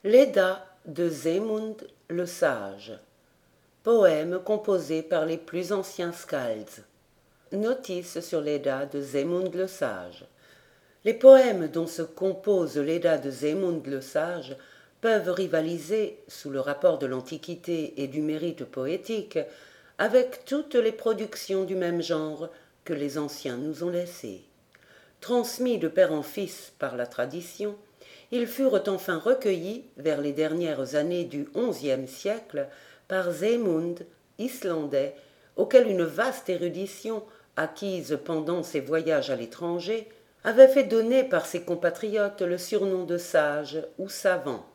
L'Edda de Zémund le Sage. Poème composé par les plus anciens skalds. Notice sur l'Edda de Zémund le Sage. Les poèmes dont se compose l'Edda de Zémund le Sage peuvent rivaliser, sous le rapport de l'Antiquité et du mérite poétique, avec toutes les productions du même genre que les anciens nous ont laissées. Transmis de père en fils par la tradition, ils furent enfin recueillis vers les dernières années du XIe siècle par Zémund, islandais, auquel une vaste érudition, acquise pendant ses voyages à l'étranger, avait fait donner par ses compatriotes le surnom de sage ou savant.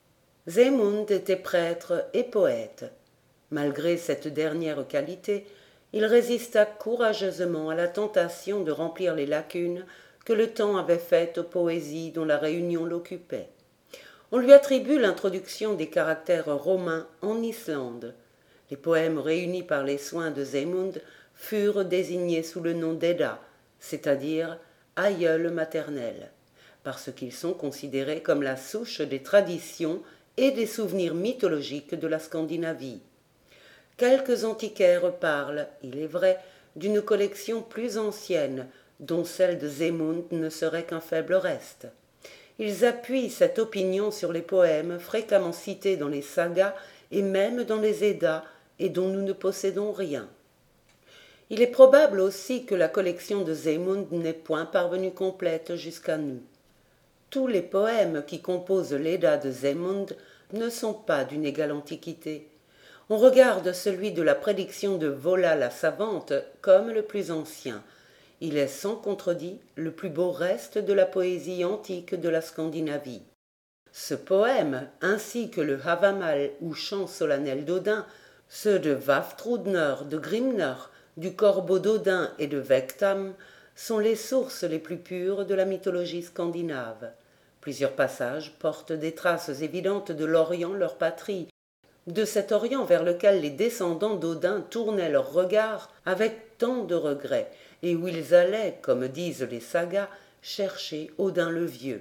Zémund était prêtre et poète. Malgré cette dernière qualité, il résista courageusement à la tentation de remplir les lacunes que le temps avait faites aux poésies dont la réunion l'occupait. On lui attribue l'introduction des caractères romains en Islande. Les poèmes réunis par les soins de Zémund furent désignés sous le nom d'Edda, c'est-à-dire aïeul maternel, parce qu'ils sont considérés comme la souche des traditions et des souvenirs mythologiques de la Scandinavie. Quelques antiquaires parlent, il est vrai, d'une collection plus ancienne, dont celle de Zémund ne serait qu'un faible reste. Ils appuient cette opinion sur les poèmes fréquemment cités dans les sagas et même dans les Eddas, et dont nous ne possédons rien. Il est probable aussi que la collection de Zémund n'est point parvenue complète jusqu'à nous. Tous les poèmes qui composent l'Edda de Zémund ne sont pas d'une égale antiquité. On regarde celui de la prédiction de Vola la savante comme le plus ancien. Il est sans contredit le plus beau reste de la poésie antique de la Scandinavie. Ce poème, ainsi que le Havamal ou chant solennel d'Odin, ceux de Vafthrûdnir, de Grimnir, du corbeau d'Odin et de Vegtam, sont les sources les plus pures de la mythologie scandinave. Plusieurs passages portent des traces évidentes de l'Orient, leur patrie, de cet Orient vers lequel les descendants d'Odin tournaient leurs regards avec tant de regret, et où ils allaient, comme disent les sagas, chercher Odin le Vieux.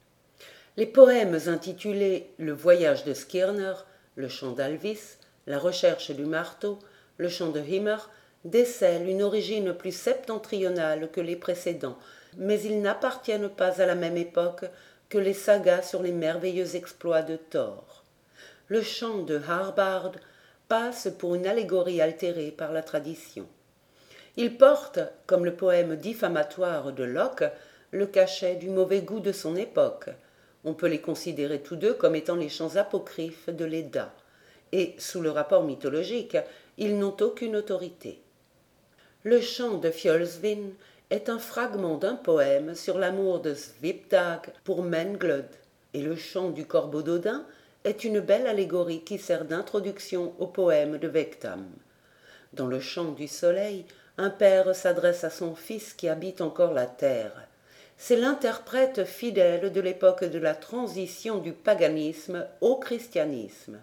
Les poèmes intitulés « Le voyage de Skirnir »,« Le chant d'Alvis »,« La recherche du marteau »,« Le chant de Hymir » décèlent une origine plus septentrionale que les précédents, mais ils n'appartiennent pas à la même époque que les sagas sur les merveilleux exploits de Thor. Le chant de Harbard passe pour une allégorie altérée par la tradition. Il porte, comme le poème diffamatoire de Locke, le cachet du mauvais goût de son époque. On peut les considérer tous deux comme étant les chants apocryphes de l'Edda, et, sous le rapport mythologique, ils n'ont aucune autorité. Le chant de Fjöllsvin est un fragment d'un poème sur l'amour de Svipdag pour Menglod, et le chant du corbeau d'Odin est une belle allégorie qui sert d'introduction au poème de Vegtam. Dans le chant du soleil, un père s'adresse à son fils qui habite encore la terre. C'est l'interprète fidèle de l'époque de la transition du paganisme au christianisme.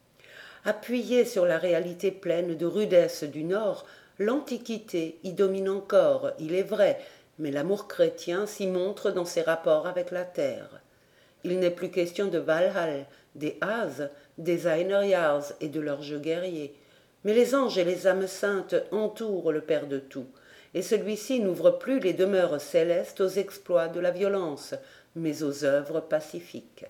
Appuyé sur la réalité pleine de rudesse du Nord, l'Antiquité y domine encore, il est vrai, mais l'amour chrétien s'y montre dans ses rapports avec la terre. Il n'est plus question de Valhall, des As, des Einherjars et de leurs jeux guerriers. Mais les anges et les âmes saintes entourent le Père de tout, et celui-ci n'ouvre plus les demeures célestes aux exploits de la violence, mais aux œuvres pacifiques.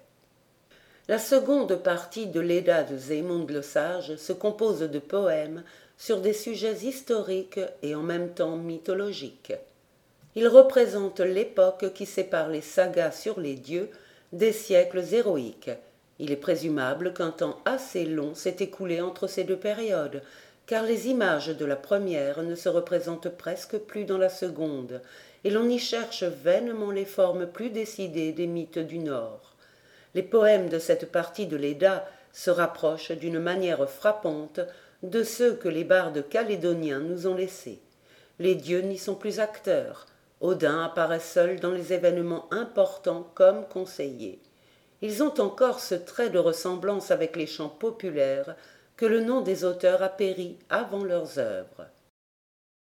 La seconde partie de l'Edda de Zémund le Sage se compose de poèmes sur des sujets historiques et en même temps mythologiques. Il représente l'époque qui sépare les sagas sur les dieux des siècles héroïques. Il est présumable qu'un temps assez long s'est écoulé entre ces deux périodes, car les images de la première ne se représentent presque plus dans la seconde, et l'on y cherche vainement les formes plus décidées des mythes du Nord. Les poèmes de cette partie de l'Edda se rapprochent d'une manière frappante de ceux que les bardes calédoniens nous ont laissés. Les dieux n'y sont plus acteurs. Odin apparaît seul dans les événements importants comme conseiller. Ils ont encore ce trait de ressemblance avec les chants populaires que le nom des auteurs a péri avant leurs œuvres.